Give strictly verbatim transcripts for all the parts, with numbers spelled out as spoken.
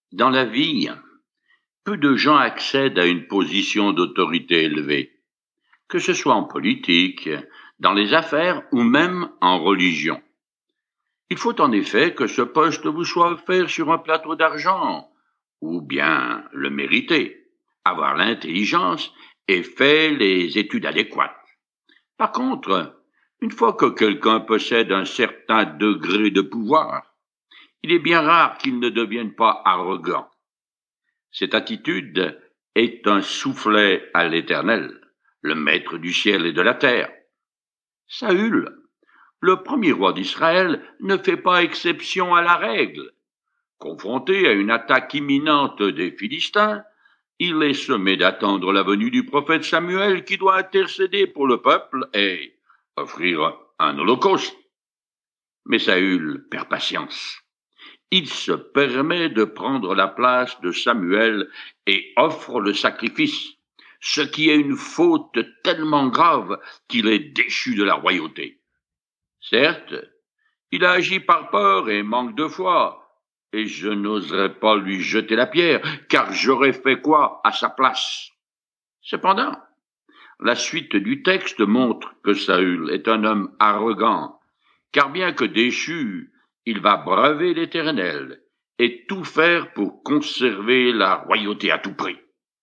Dans la vie, peu de gens accèdent à une position d'autorité élevée, que ce soit en politique, dans les affaires ou même en religion. Il faut en effet que ce poste vous soit offert sur un plateau d'argent, ou bien le mériter, avoir l'intelligence et faire les études adéquates. Par contre, une fois que quelqu'un possède un certain degré de pouvoir, il est bien rare qu'il ne devienne pas arrogant. Cette attitude est un soufflet à l'Éternel, le maître du ciel et de la terre. Saül, le premier roi d'Israël, ne fait pas exception à la règle. Confronté à une attaque imminente des Philistins, il est sommé d'attendre la venue du prophète Samuel qui doit intercéder pour le peuple et offrir un holocauste. Mais Saül perd patience. Il se permet de prendre la place de Samuel et offre le sacrifice, ce qui est une faute tellement grave qu'il est déchu de la royauté. Certes, il a agi par peur et manque de foi, et je n'oserais pas lui jeter la pierre, car j'aurais fait quoi à sa place? Cependant, la suite du texte montre que Saül est un homme arrogant, car bien que déchu, il va braver l'Éternel et tout faire pour conserver la royauté à tout prix.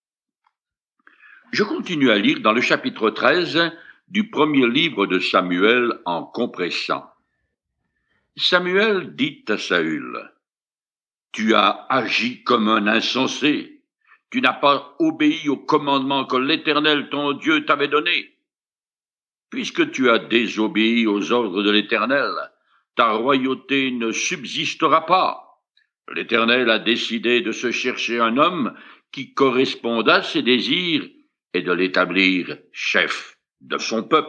Je continue à lire dans le chapitre treize du premier livre de Samuel en compressant. Samuel dit à Saül, « Tu as agi comme un insensé. Tu n'as pas obéi au commandement que l'Éternel ton Dieu t'avait donné. Puisque tu as désobéi aux ordres de l'Éternel, ta royauté ne subsistera pas. L'Éternel a décidé de se chercher un homme qui corresponde à ses désirs et de l'établir chef de son peuple. »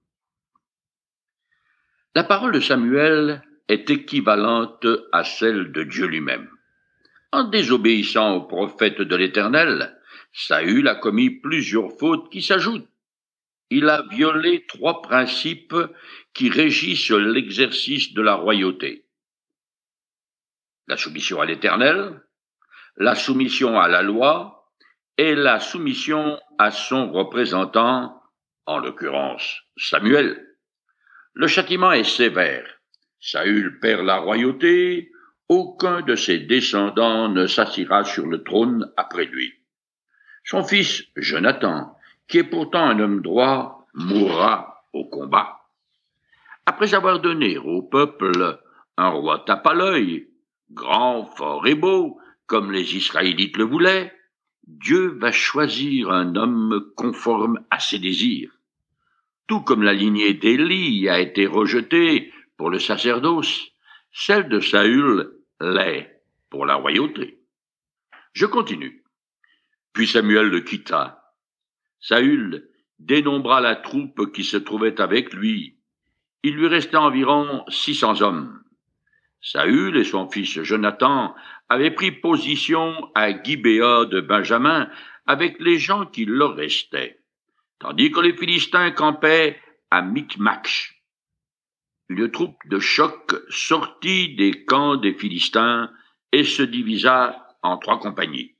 La parole de Samuel est équivalente à celle de Dieu lui-même. En désobéissant au prophète de l'Éternel, Saül a commis plusieurs fautes qui s'ajoutent. Il a violé trois principes qui régissent l'exercice de la royauté. La soumission à l'Éternel, la soumission à la loi et la soumission à son représentant, en l'occurrence Samuel. Le châtiment est sévère. Saül perd la royauté, aucun de ses descendants ne s'assiera sur le trône après lui. Son fils, Jonathan, qui est pourtant un homme droit, mourra au combat. Après avoir donné au peuple un roi tape à l'œil, grand, fort et beau, comme les Israélites le voulaient, Dieu va choisir un homme conforme à ses désirs. Tout comme la lignée d'Élie a été rejetée pour le sacerdoce, celle de Saül l'est pour la royauté. Je continue. Puis Samuel le quitta. Saül dénombra la troupe qui se trouvait avec lui. Il lui resta environ six cents hommes. Saül et son fils Jonathan avaient pris position à Gibéa de Benjamin avec les gens qui leur restaient, tandis que les Philistins campaient à Micmac. Une troupe de choc sortit des camps des Philistins et se divisa en trois compagnies.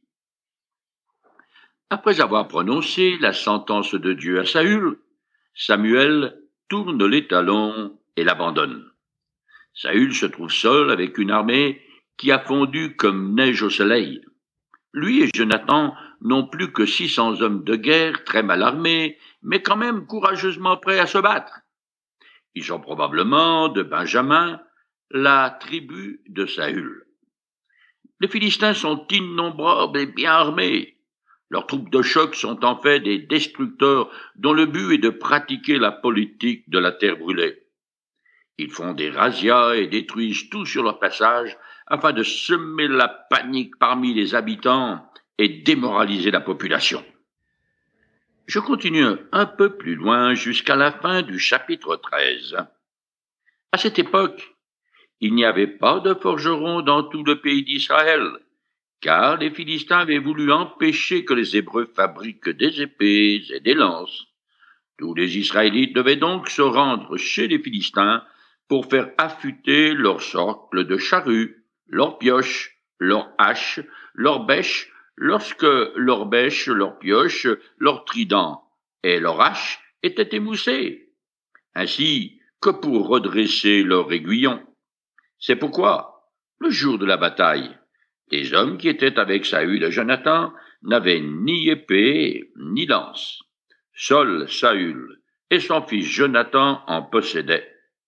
Après avoir prononcé la sentence de Dieu à Saül, Samuel tourne les talons et l'abandonne. Saül se trouve seul avec une armée qui a fondu comme neige au soleil. Lui et Jonathan n'ont plus que six cents hommes de guerre très mal armés, mais quand même courageusement prêts à se battre. Ils sont probablement de Benjamin, la tribu de Saül. Les Philistins sont innombrables et bien armés. Leurs troupes de choc sont en fait des destructeurs dont le but est de pratiquer la politique de la terre brûlée. Ils font des razzias et détruisent tout sur leur passage afin de semer la panique parmi les habitants et démoraliser la population. Je continue un peu plus loin jusqu'à la fin du chapitre treize. À cette époque, il n'y avait pas de forgerons dans tout le pays d'Israël, car les Philistins avaient voulu empêcher que les Hébreux fabriquent des épées et des lances. Tous les Israélites devaient donc se rendre chez les Philistins pour faire affûter leurs socles de charrues, leurs pioches, leurs haches, leurs bêches, lorsque leurs bêches, leurs pioches, leurs tridents et leurs haches étaient émoussés, ainsi que pour redresser leurs aiguillons. C'est pourquoi, le jour de la bataille, les hommes qui étaient avec Saül et Jonathan n'avaient ni épée ni lance. Seul Saül et son fils Jonathan en possédaient.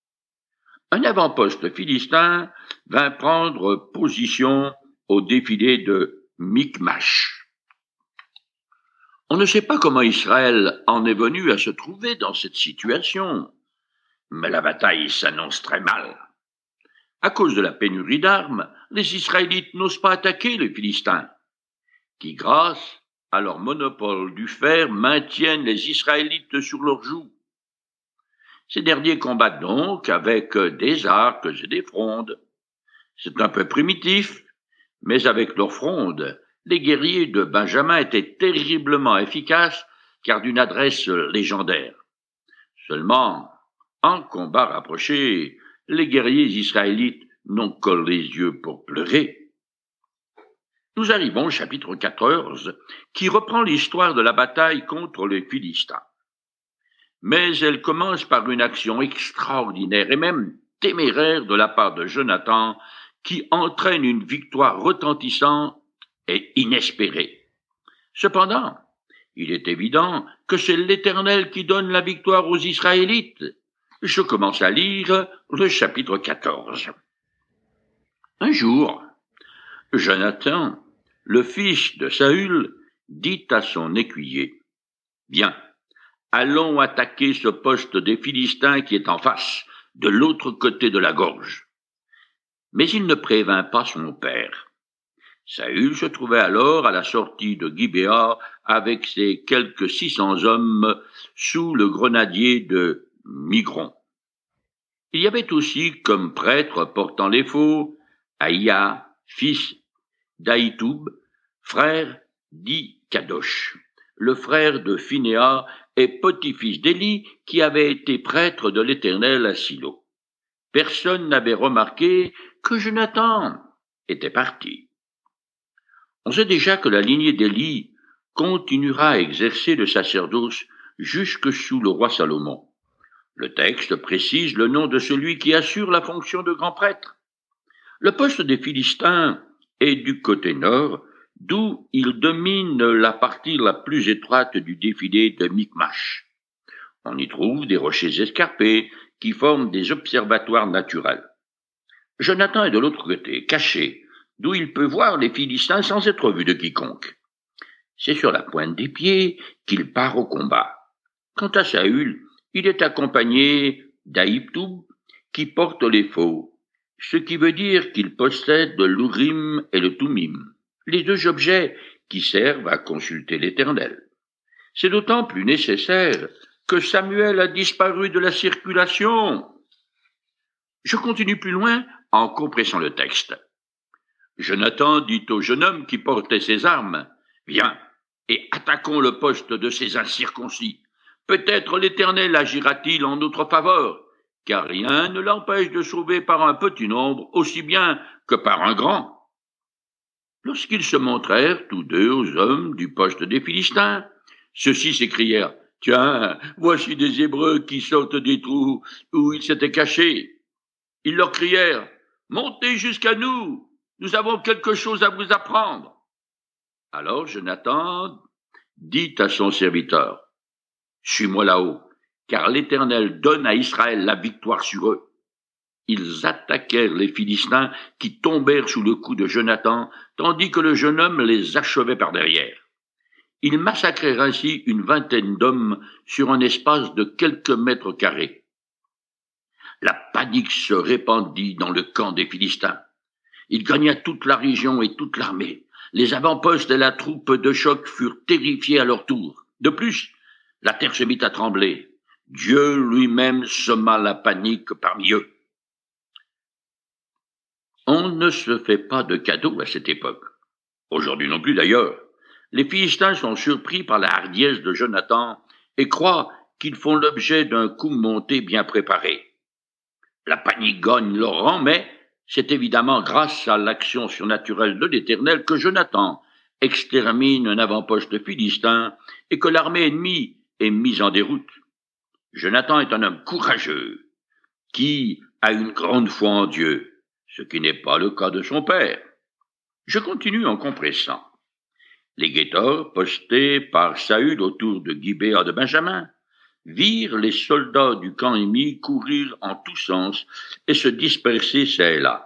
Un avant-poste philistin vint prendre position au défilé de Michmash. On ne sait pas comment Israël en est venu à se trouver dans cette situation, mais la bataille s'annonce très mal. À cause de la pénurie d'armes, les Israélites n'osent pas attaquer les Philistins, qui, grâce à leur monopole du fer, maintiennent les Israélites sur leurs joues. Ces derniers combattent donc avec des arcs et des frondes. C'est un peu primitif, mais avec leurs frondes, les guerriers de Benjamin étaient terriblement efficaces, car d'une adresse légendaire. Seulement, en combat rapproché, les guerriers israélites n'ont que les yeux pour pleurer. Nous arrivons au chapitre quatorze, qui reprend l'histoire de la bataille contre les Philistins. Mais elle commence par une action extraordinaire et même téméraire de la part de Jonathan, qui entraîne une victoire retentissante et inespérée. Cependant, il est évident que c'est l'Éternel qui donne la victoire aux Israélites. Je commence à lire le chapitre quatorze. Un jour, Jonathan, le fils de Saül, dit à son écuyer, « Viens, allons attaquer ce poste des Philistins qui est en face, de l'autre côté de la gorge. » Mais il ne prévint pas son père. Saül se trouvait alors à la sortie de Gibéa avec ses quelques six cents hommes sous le grenadier de Migron. Il y avait aussi comme prêtre portant les faux Aïa, fils d'Aïtoub, frère d'Ikadosh, le frère de Phinéa et petit-fils d'Élie qui avait été prêtre de l'Éternel à Silo. Personne n'avait remarqué que Jonathan était parti. On sait déjà que la lignée d'Élie continuera à exercer le sacerdoce jusque sous le roi Salomon. Le texte précise le nom de celui qui assure la fonction de grand prêtre. Le poste des Philistins est du côté nord, d'où il domine la partie la plus étroite du défilé de Michmash. On y trouve des rochers escarpés qui forment des observatoires naturels. Jonathan est de l'autre côté, caché, d'où il peut voir les Philistins sans être vu de quiconque. C'est sur la pointe des pieds qu'il part au combat. Quant à Saül, il est accompagné d'Aïtoub qui porte les faux, ce qui veut dire qu'il possède l'Urim et le Tumim, les deux objets qui servent à consulter l'Éternel. C'est d'autant plus nécessaire que Samuel a disparu de la circulation. Je continue plus loin en compressant le texte. Jonathan dit au jeune homme qui portait ses armes, « Viens, et attaquons le poste de ces incirconcis. Peut-être l'Éternel agira-t-il en notre faveur, car rien ne l'empêche de sauver par un petit nombre aussi bien que par un grand. » Lorsqu'ils se montrèrent tous deux aux hommes du poste des Philistins, ceux-ci s'écrièrent, « Tiens, voici des Hébreux qui sortent des trous où ils s'étaient cachés. » Ils leur crièrent, « Montez jusqu'à nous, nous avons quelque chose à vous apprendre. » Alors Jonathan dit à son serviteur, « Suis-moi là-haut, car l'Éternel donne à Israël la victoire sur eux. » Ils attaquèrent les Philistins qui tombèrent sous le coup de Jonathan, tandis que le jeune homme les achevait par derrière. Ils massacrèrent ainsi une vingtaine d'hommes sur un espace de quelques mètres carrés. La panique se répandit dans le camp des Philistins. Il gagna toute la région et toute l'armée. Les avant-postes et la troupe de choc furent terrifiés à leur tour. De plus, la terre se mit à trembler. Dieu lui-même sema la panique parmi eux. On ne se fait pas de cadeaux à cette époque. Aujourd'hui non plus d'ailleurs. Les Philistins sont surpris par la hardiesse de Jonathan et croient qu'ils font l'objet d'un coup monté bien préparé. La panique gagne leur rang, mais C'est évidemment grâce à l'action surnaturelle de l'Éternel que Jonathan extermine un avant-poste philistin et que l'armée ennemie est mise en déroute. Jonathan est un homme courageux qui a une grande foi en Dieu, ce qui n'est pas le cas de son père. Je continue en compressant. Les guetteurs, postés par Saül autour de Gibéa de Benjamin, virent les soldats du camp ennemi courir en tous sens et se disperser çà et là.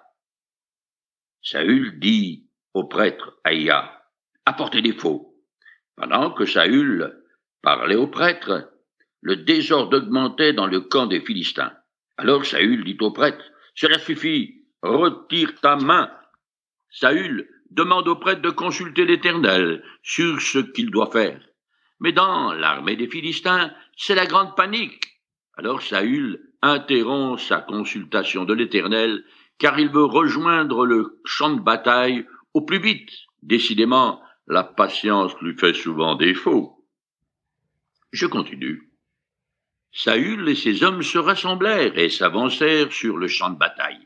Saül dit au prêtre Aïa, « Apportez des faux. » Pendant que Saül parlait au prêtre, le désordre augmentait dans le camp des Philistins. Alors Saül dit au prêtre, « Cela suffit, retire ta main. » Saül demande au prêtre de consulter l'Éternel sur ce qu'il doit faire. Mais dans l'armée des Philistins, c'est la grande panique. Alors Saül interrompt sa consultation de l'Éternel, car il veut rejoindre le champ de bataille au plus vite. Décidément, la patience lui fait souvent défaut. Je continue. Saül et ses hommes se rassemblèrent et s'avancèrent sur le champ de bataille.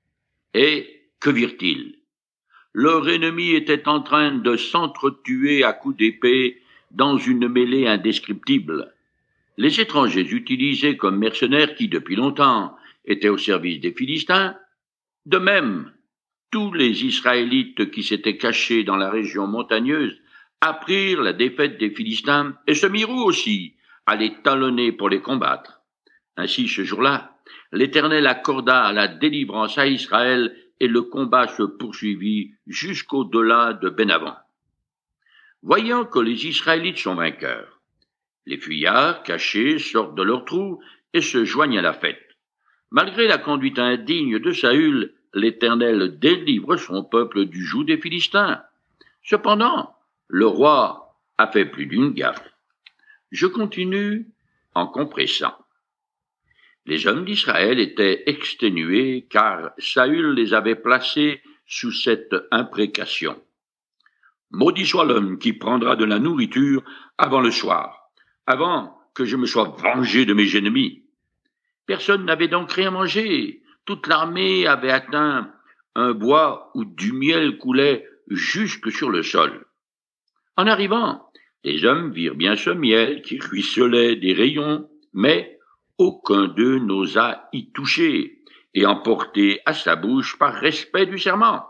Et que virent-ils? Leur ennemi était en train de s'entretuer à coups d'épée dans une mêlée indescriptible. Les étrangers utilisés comme mercenaires qui, depuis longtemps, étaient au service des Philistins. De même, tous les Israélites qui s'étaient cachés dans la région montagneuse apprirent la défaite des Philistins et se mirent aussi à les talonner pour les combattre. Ainsi, ce jour-là, l'Éternel accorda la délivrance à Israël et le combat se poursuivit jusqu'au-delà de Benavan. Voyant que les Israélites sont vainqueurs, les fuyards cachés sortent de leurs trous et se joignent à la fête. Malgré la conduite indigne de Saül, l'Éternel délivre son peuple du joug des Philistins. Cependant, le roi a fait plus d'une gaffe. Je continue en compressant. Les hommes d'Israël étaient exténués car Saül les avait placés sous cette imprécation. Maudit soit l'homme qui prendra de la nourriture avant le soir, avant que je me sois vengé de mes ennemis. Personne n'avait donc rien mangé. Toute l'armée avait atteint un bois où du miel coulait jusque sur le sol. En arrivant, les hommes virent bien ce miel qui ruisselait des rayons, mais aucun d'eux n'osa y toucher et en porter à sa bouche par respect du serment.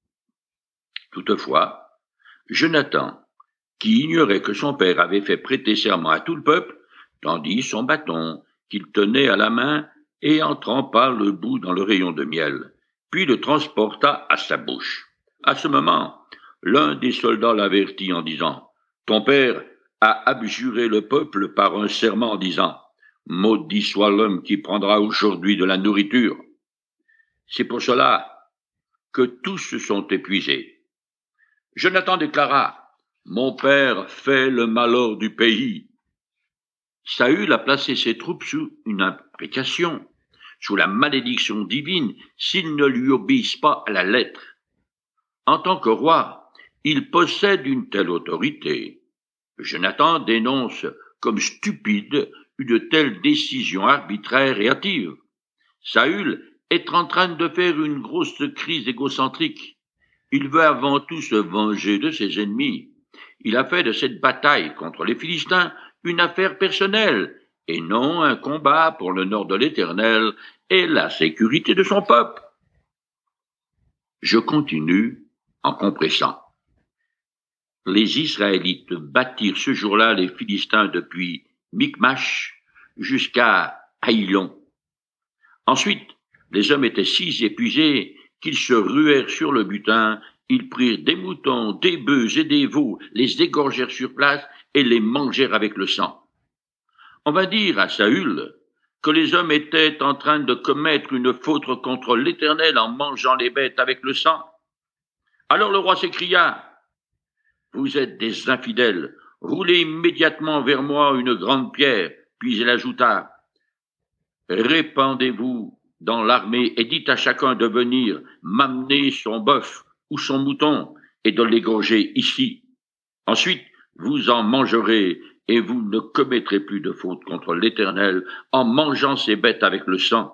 Toutefois, Jonathan, qui ignorait que son père avait fait prêter serment à tout le peuple, tendit son bâton qu'il tenait à la main et en trempa le bout dans le rayon de miel, puis le transporta à sa bouche. À ce moment, l'un des soldats l'avertit en disant « Ton père a abjuré le peuple par un serment en disant « Maudit soit l'homme qui prendra aujourd'hui de la nourriture. » C'est pour cela que tous se sont épuisés. Jonathan déclara « Mon père fait le malheur du pays. » Saül a placé ses troupes sous une imprécation, sous la malédiction divine, s'ils ne lui obéissent pas à la lettre. En tant que roi, il possède une telle autorité. Jonathan dénonce comme stupide une telle décision arbitraire et hâtive. Saül est en train de faire une grosse crise égocentrique. Il veut avant tout se venger de ses ennemis. Il a fait de cette bataille contre les Philistins une affaire personnelle, et non un combat pour l'honneur de l'Éternel et la sécurité de son peuple. Je continue en compressant. Les Israélites battirent ce jour-là les Philistins depuis Michmash jusqu'à Aïlon. Ensuite, les hommes étaient si épuisés qu'ils se ruèrent sur le butin. Ils prirent des moutons, des bœufs et des veaux, les égorgèrent sur place et les mangèrent avec le sang. On va dire à Saül que les hommes étaient en train de commettre une faute contre l'Éternel en mangeant les bêtes avec le sang. Alors le roi s'écria « Vous êtes des infidèles, roulez immédiatement vers moi une grande pierre. » Puis il ajouta « Répandez-vous dans l'armée et dites à chacun de venir m'amener son bœuf ou son mouton et de l'égorger ici. Ensuite, vous en mangerez et vous ne commettrez plus de faute contre l'Éternel en mangeant ces bêtes avec le sang. »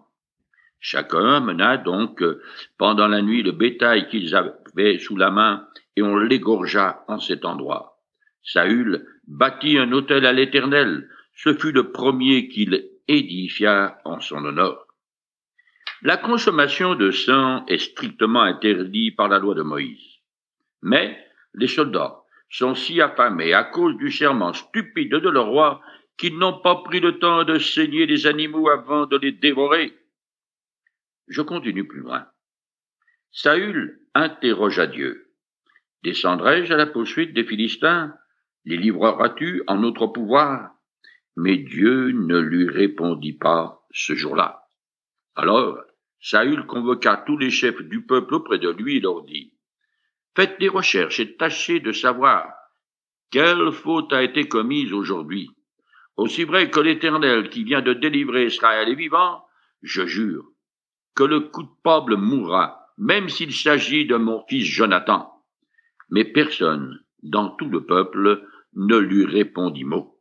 Chacun mena donc pendant la nuit le bétail qu'ils avaient sous la main, et on l'égorgea en cet endroit. Saül bâtit un autel à l'Éternel. Ce fut le premier qu'il édifia en son honneur. La consommation de sang est strictement interdite par la loi de Moïse. Mais les soldats sont si affamés à cause du serment stupide de leur roi qu'ils n'ont pas pris le temps de saigner les animaux avant de les dévorer. Je continue plus loin. Saül interrogea Dieu. Descendrai-je à la poursuite des Philistins? Les livreras-tu en notre pouvoir? Mais Dieu ne lui répondit pas ce jour-là. Alors, Saül convoqua tous les chefs du peuple auprès de lui et leur dit: Faites des recherches et tâchez de savoir quelle faute a été commise aujourd'hui. Aussi vrai que l'Éternel qui vient de délivrer Israël est vivant, je jure que le coupable mourra, même s'il s'agit de mon fils Jonathan. Mais personne dans tout le peuple ne lui répondit mot.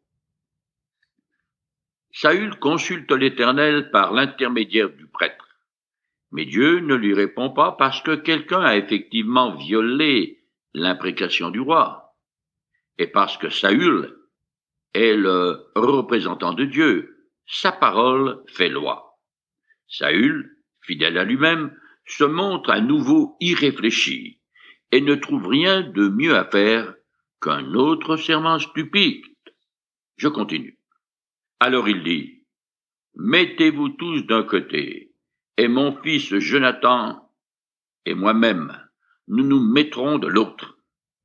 Saül consulte l'Éternel par l'intermédiaire du prêtre. Mais Dieu ne lui répond pas parce que quelqu'un a effectivement violé l'imprécation du roi, et parce que Saül est le représentant de Dieu. Sa parole fait loi. Saül, fidèle à lui-même, se montre à nouveau irréfléchi et ne trouve rien de mieux à faire qu'un autre serment stupide. Je continue. Alors il dit: Mettez-vous tous d'un côté, et mon fils Jonathan et moi-même, nous nous mettrons de l'autre.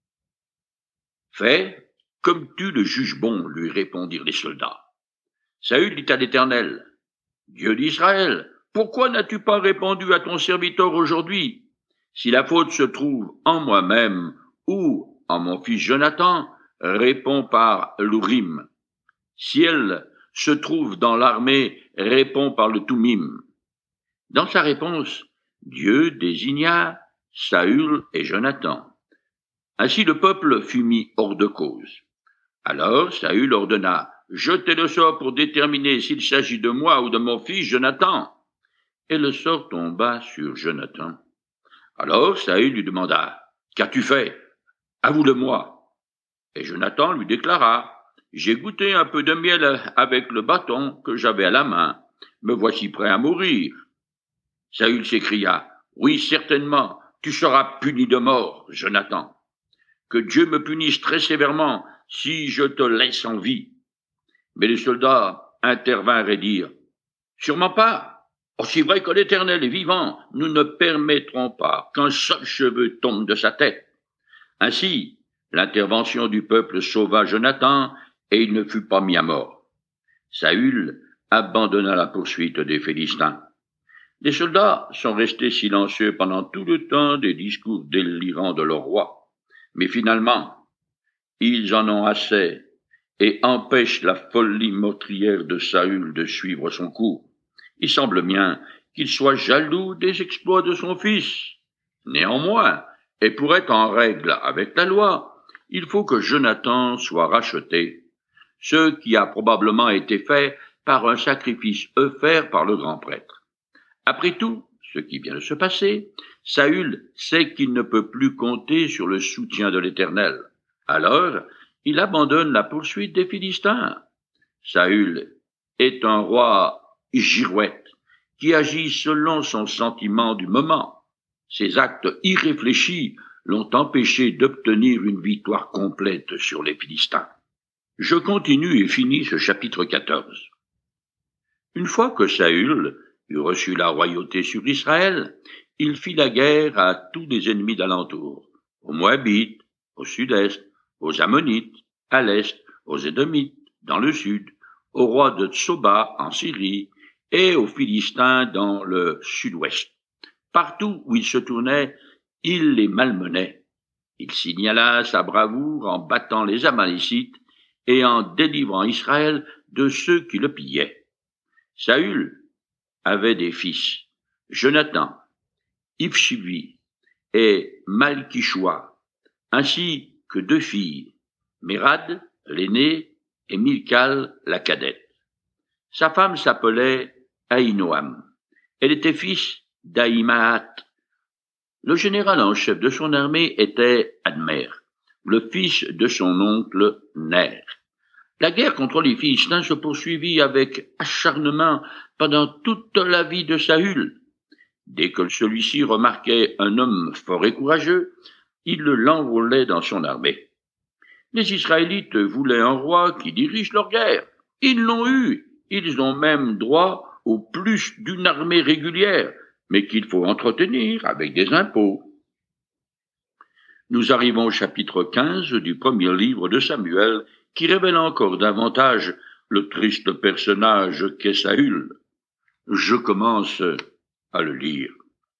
Fais comme tu le juges bon, lui répondirent les soldats. Saül dit à l'Éternel: Dieu d'Israël, pourquoi n'as-tu pas répondu à ton serviteur aujourd'hui? Si la faute se trouve en moi-même ou en mon fils Jonathan, réponds par l'Urim. Si elle se trouve dans l'armée, réponds par le Tumim. Dans sa réponse, Dieu désigna Saül et Jonathan. Ainsi le peuple fut mis hors de cause. Alors Saül ordonna: Jetez le sort pour déterminer s'il s'agit de moi ou de mon fils Jonathan. Et le sort tomba sur Jonathan. Alors Saül lui demanda: Qu'as-tu fait? Avoue-le-moi. Et Jonathan lui déclara: J'ai goûté un peu de miel avec le bâton que j'avais à la main. Me voici prêt à mourir. Saül s'écria: Oui, certainement, tu seras puni de mort, Jonathan. Que Dieu me punisse très sévèrement si je te laisse en vie. Mais les soldats intervinrent et dirent: Sûrement pas. Aussi vrai que l'Éternel est vivant, nous ne permettrons pas qu'un seul cheveu tombe de sa tête. Ainsi, l'intervention du peuple sauva Jonathan, et il ne fut pas mis à mort. Saül abandonna la poursuite des Philistins. Les soldats sont restés silencieux pendant tout le temps des discours délirants de leur roi. Mais finalement, ils en ont assez et empêchent la folie meurtrière de Saül de suivre son cours. Il semble bien qu'il soit jaloux des exploits de son fils. Néanmoins, et pour être en règle avec la loi, il faut que Jonathan soit racheté, ce qui a probablement été fait par un sacrifice offert par le grand prêtre. Après tout ce qui vient de se passer, Saül sait qu'il ne peut plus compter sur le soutien de l'Éternel. Alors, il abandonne la poursuite des Philistins. Saül est un roi girouette qui agit selon son sentiment du moment. Ses actes irréfléchis l'ont empêché d'obtenir une victoire complète sur les Philistins. Je continue et finis ce chapitre quatorze. Une fois que Saül eut reçu la royauté sur Israël, il fit la guerre à tous les ennemis d'alentour, aux Moabites, au sud-est, aux Ammonites, à l'est, aux Édomites, dans le sud, au roi de Tsoba en Syrie et aux Philistins dans le sud-ouest. Partout où il se tournait, il les malmenait. Il signala sa bravoure en battant les Amalécites et en délivrant Israël de ceux qui le pillaient. Saül avait des fils, Jonathan, Ipshivi et Malkishua, ainsi que deux filles, Mérad, l'aînée, et Milcal, la cadette. Sa femme s'appelait Ahinoam, Elle était fils d'Ahimaat. Le général en chef de son armée était Admer, le fils de son oncle Ner. La guerre contre les Philistins se poursuivit avec acharnement pendant toute la vie de Saül. Dès que celui-ci remarquait un homme fort et courageux, il l'enrôlait dans son armée. Les Israélites voulaient un roi qui dirige leur guerre. Ils l'ont eu. Ils ont même droit au plus d'une armée régulière, mais qu'il faut entretenir avec des impôts. Nous arrivons au chapitre quinze du premier livre de Samuel, qui révèle encore davantage le triste personnage qu'est Saül. Je commence à le lire.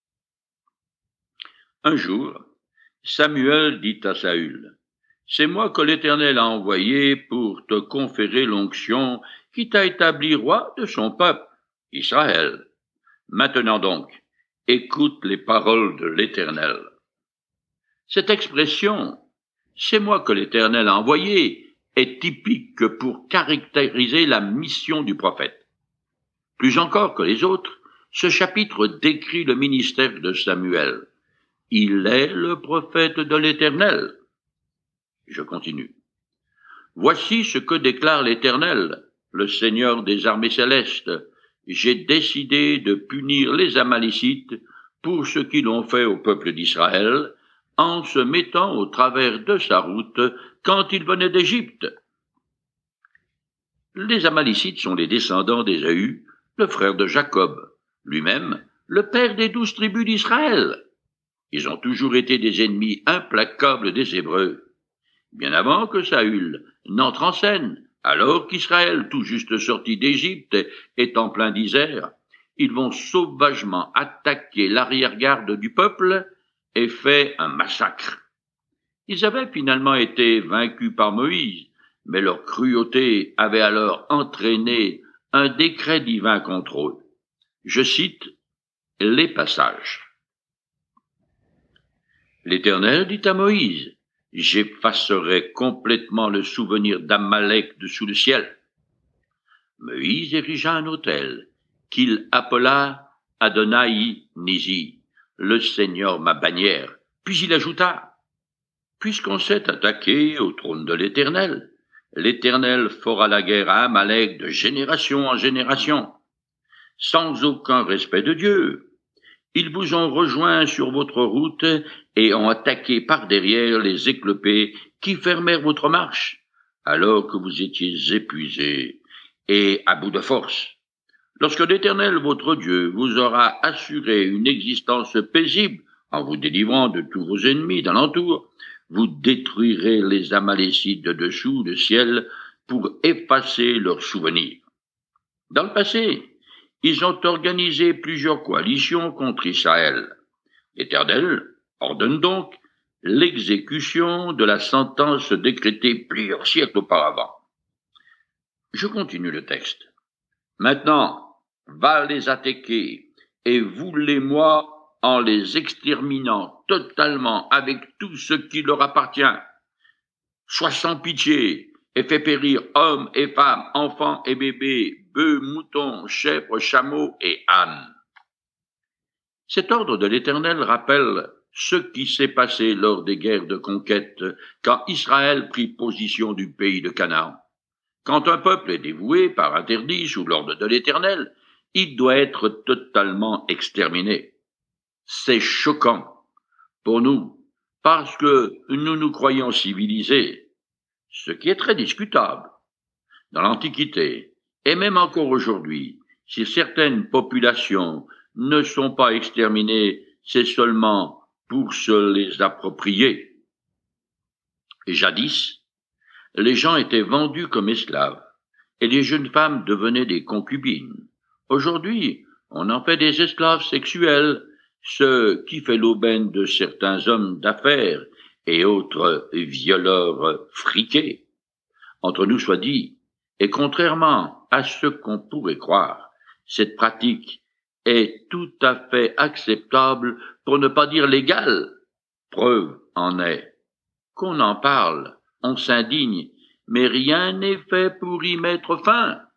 Un jour, Samuel dit à Saül, « C'est moi que l'Éternel a envoyé pour te conférer l'onction qui t'a établi roi de son peuple, Israël. Maintenant donc, écoute les paroles de l'Éternel. » Cette expression, « C'est moi que l'Éternel a envoyé », est typique pour caractériser la mission du prophète. Plus encore que les autres, ce chapitre décrit le ministère de Samuel. Il est le prophète de l'Éternel. Je continue. Voici ce que déclare l'Éternel, le Seigneur des armées célestes. J'ai décidé de punir les Amalécites pour ce qu'ils ont fait au peuple d'Israël, en se mettant au travers de sa route quand il venait d'Égypte. Les Amalécites sont les descendants d'Ésaü, le frère de Jacob, lui-même le père des douze tribus d'Israël. Ils ont toujours été des ennemis implacables des Hébreux. Bien avant que Saül n'entre en scène, alors qu'Israël, tout juste sorti d'Égypte, est en plein désert, ils vont sauvagement attaquer l'arrière-garde du peuple et fait un massacre. Ils avaient finalement été vaincus par Moïse, mais leur cruauté avait alors entraîné un décret divin contre eux. Je cite les passages. L'Éternel dit à Moïse, « J'effacerai complètement le souvenir d'Amalek de sous le ciel. » Moïse érigea un autel qu'il appela Adonai Nizi, le Seigneur ma bannière. Puis il ajouta, « Puisqu'on s'est attaqué au trône de l'Éternel, l'Éternel fera la guerre à Amalek de génération en génération, sans aucun respect de Dieu. Ils vous ont rejoint sur votre route et ont attaqué par derrière les éclopés qui fermèrent votre marche, alors que vous étiez épuisés et à bout de force. Lorsque l'Éternel, votre Dieu, vous aura assuré une existence paisible en vous délivrant de tous vos ennemis d'alentour, vous détruirez les Amalécites de dessous le ciel pour effacer leurs souvenirs. Dans le passé, ils ont organisé plusieurs coalitions contre Israël. L'Éternel ordonne donc l'exécution de la sentence décrétée plusieurs siècles auparavant. Je continue le texte. Maintenant, va les attaquer et voulez-moi en les exterminant totalement avec tout ce qui leur appartient. Sois sans pitié et fais périr hommes et femmes, enfants et bébés, bœufs, moutons, chèvres, chameaux et ânes. Cet ordre de l'Éternel rappelle ce qui s'est passé lors des guerres de conquête quand Israël prit possession du pays de Canaan. Quand un peuple est dévoué par interdit sous l'ordre de l'Éternel, il doit être totalement exterminé. C'est choquant pour nous, parce que nous nous croyons civilisés, ce qui est très discutable. Dans l'Antiquité, et même encore aujourd'hui, si certaines populations ne sont pas exterminées, c'est seulement pour se les approprier. Et jadis, les gens étaient vendus comme esclaves, et les jeunes femmes devenaient des concubines. Aujourd'hui, on en fait des esclaves sexuels, ce qui fait l'aubaine de certains hommes d'affaires et autres violeurs friqués. Entre nous soit dit, et contrairement à ce qu'on pourrait croire, cette pratique est tout à fait acceptable, pour ne pas dire légale. Preuve en est qu'on en parle, on s'indigne, mais rien n'est fait pour y mettre fin.